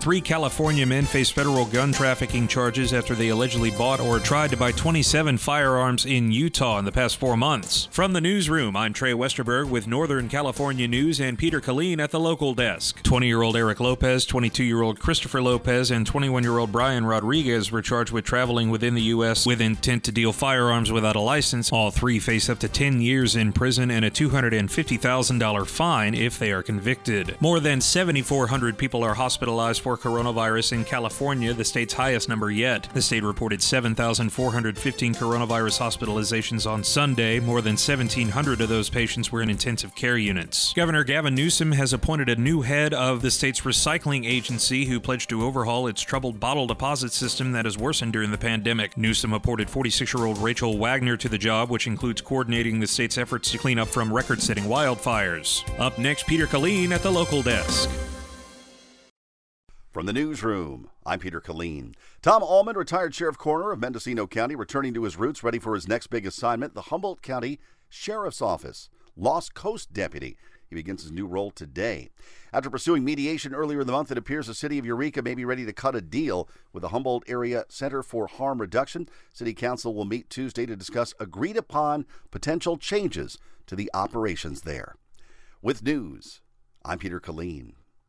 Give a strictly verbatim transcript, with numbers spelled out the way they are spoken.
Three California men face federal gun trafficking charges after they allegedly bought or tried to buy twenty-seven firearms in Utah in the past four months. From the newsroom, I'm Trey Westerberg with Northern California News and Peter Killeen at the local desk. twenty-year-old Eric Lopez, twenty-two-year-old Christopher Lopez, and twenty-one-year-old Brian Rodriguez were charged with traveling within the U S with intent to deal firearms without a license. All three face up to ten years in prison and a two hundred fifty thousand dollars fine if they are convicted. More than seven thousand four hundred people are hospitalized for coronavirus in California, the state's highest number yet. The state reported seven thousand four hundred fifteen coronavirus hospitalizations on Sunday. More than seventeen hundred of those patients were in intensive care units. Governor Gavin Newsom has appointed a new head of the state's recycling agency who pledged to overhaul its troubled bottle deposit system that has worsened during the pandemic. Newsom appointed forty-six-year-old Rachel Wagner to the job, which includes coordinating the state's efforts to clean up from record-setting wildfires. Up next, Peter Killeen at the local desk. From the newsroom, I'm Peter Killeen. Tom Allman, retired sheriff coroner of Mendocino County, returning to his roots, ready for his next big assignment, the Humboldt County Sheriff's Office. Lost Coast Deputy. He begins his new role today. After pursuing mediation earlier in the month, it appears the city of Eureka may be ready to cut a deal with the Humboldt Area Center for Harm Reduction. City Council will meet Tuesday to discuss agreed-upon potential changes to the operations there. With news, I'm Peter Killeen.